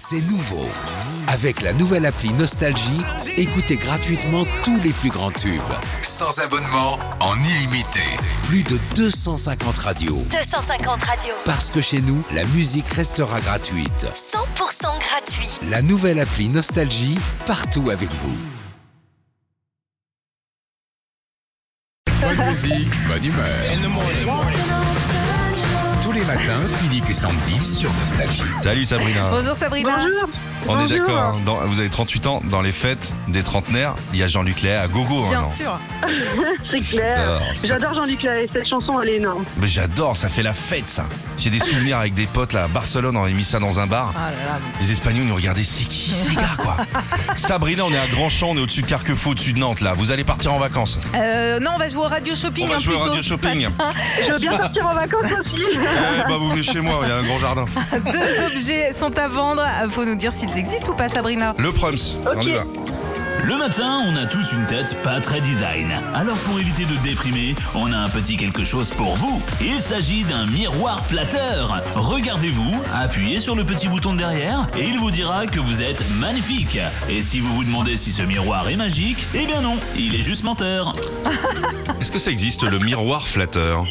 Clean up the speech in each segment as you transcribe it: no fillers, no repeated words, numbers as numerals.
C'est nouveau. Avec la nouvelle appli Nostalgie, écoutez gratuitement tous les plus grands tubes. Sans abonnement, en illimité. Plus de 250 radios. 250 radios. Parce que chez nous, la musique restera gratuite. 100% gratuit. La nouvelle appli Nostalgie, partout avec vous. Bonne musique, bonne humeur. Tous les matins, Philippe et Sandy sur Nostalgie. Salut Sabrina. Bonjour Sabrina. Bonjour. On est Bonjour. d'accord, hein, vous avez 38 ans, dans les fêtes des trentenaires, il y a Jean-Luc Lahaye à gogo. Bien non sûr. C'est clair. J'adore Jean-Luc Lahaye, cette chanson elle est énorme. Mais j'adore, ça fait la fête ça. J'ai des souvenirs avec des potes là à Barcelone, on avait mis ça dans un bar. Ah là là. Les Espagnols nous regardaient, c'est qui ces gars quoi. Sabrina, on est à Grandchamp, on est au-dessus de Carquefou, au-dessus de Nantes là. Vous allez partir en vacances? Non, on va jouer au radio shopping. On va jouer au plutôt, radio shopping. Je veux bien partir en vacances aussi. Bah vous venez chez moi, il y a un grand jardin. Deux objets sont à vendre. Faut nous dire s'ils existent ou pas, Sabrina. Le Prums, on y va. Le matin, on a tous une tête pas très design. Alors pour éviter de déprimer, on a un petit quelque chose pour vous. Il s'agit d'un miroir flatteur. Regardez-vous, appuyez sur le petit bouton de derrière et il vous dira que vous êtes magnifique. Et si vous vous demandez si ce miroir est magique, eh bien non, il est juste menteur. Est-ce que ça existe le miroir flatteur?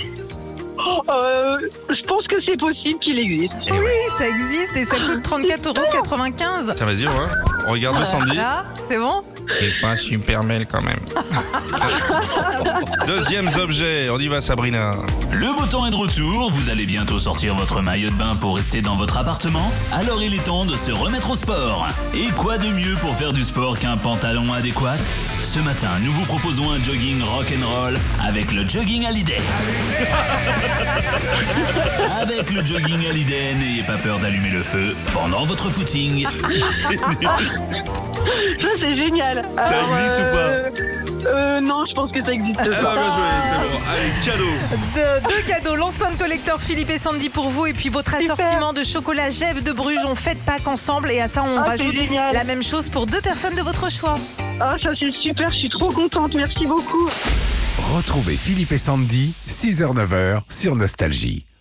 Je pense que c'est possible qu'il existe. Oui, ça existe et ça coûte 34,95 €. Tiens vas-y, on regarde le Sandy. Là, c'est bon. C'est pas super belle quand même. Deuxième objet, on y va Sabrina. Le beau temps est de retour, vous allez bientôt sortir votre maillot de bain pour rester dans votre appartement. Alors il est temps de se remettre au sport. Et quoi de mieux pour faire du sport qu'un pantalon adéquat? Ce matin, nous vous proposons un jogging rock'n'roll avec le Jogging Hallyday. Avec le Jogging Hallyday, n'ayez pas peur d'allumer le feu pendant votre footing. Ça c'est génial. Ça existe ou pas Non, je pense que ça existe Ah pas. bien joué, c'est bon. Allez, cadeau. Deux cadeaux, l'enceinte collector Philippe et Sandy pour vous et puis votre Super. assortiment de chocolat Gève de Bruges. On fête Pâques ensemble et à ça on Ah, rajoute c'est génial. la même chose pour deux personnes de votre choix. Ah, ça c'est super, je suis trop contente, merci beaucoup. Retrouvez Philippe et Sandy, 6h-9h sur Nostalgie.